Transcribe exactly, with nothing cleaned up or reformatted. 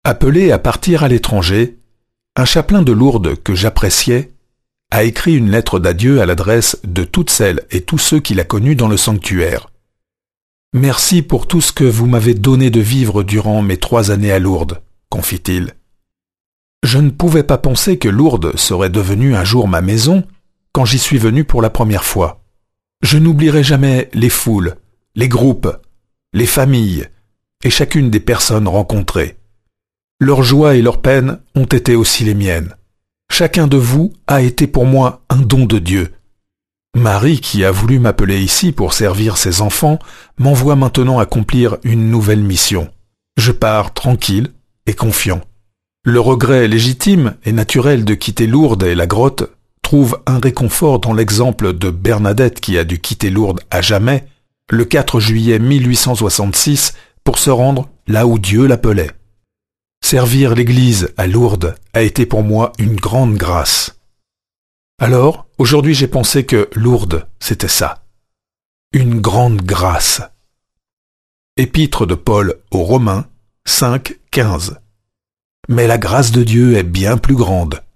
Appelé à partir à l'étranger, un chapelain de Lourdes que j'appréciais a écrit une lettre d'adieu à l'adresse de toutes celles et tous ceux qu'il a connus dans le sanctuaire. « Merci pour tout ce que vous m'avez donné de vivre durant mes trois années à Lourdes, » confie-t-il. Je ne pouvais pas penser que Lourdes serait devenue un jour ma maison quand j'y suis venu pour la première fois. Je n'oublierai jamais les foules, les groupes, les familles et chacune des personnes rencontrées. Leurs joies et leurs peines ont été aussi les miennes. Chacun de vous a été pour moi un don de Dieu. Marie, qui a voulu m'appeler ici pour servir ses enfants, m'envoie maintenant accomplir une nouvelle mission. Je pars tranquille et confiant. Le regret légitime et naturel de quitter Lourdes et la grotte trouve un réconfort dans l'exemple de Bernadette qui a dû quitter Lourdes à jamais le quatre juillet mille huit cent soixante-six pour se rendre là où Dieu l'appelait. Servir l'Église à Lourdes a été pour moi une grande grâce. Alors, aujourd'hui j'ai pensé que Lourdes, c'était ça. Une grande grâce. Épître de Paul aux Romains, cinq, quinze. Mais la grâce de Dieu est bien plus grande.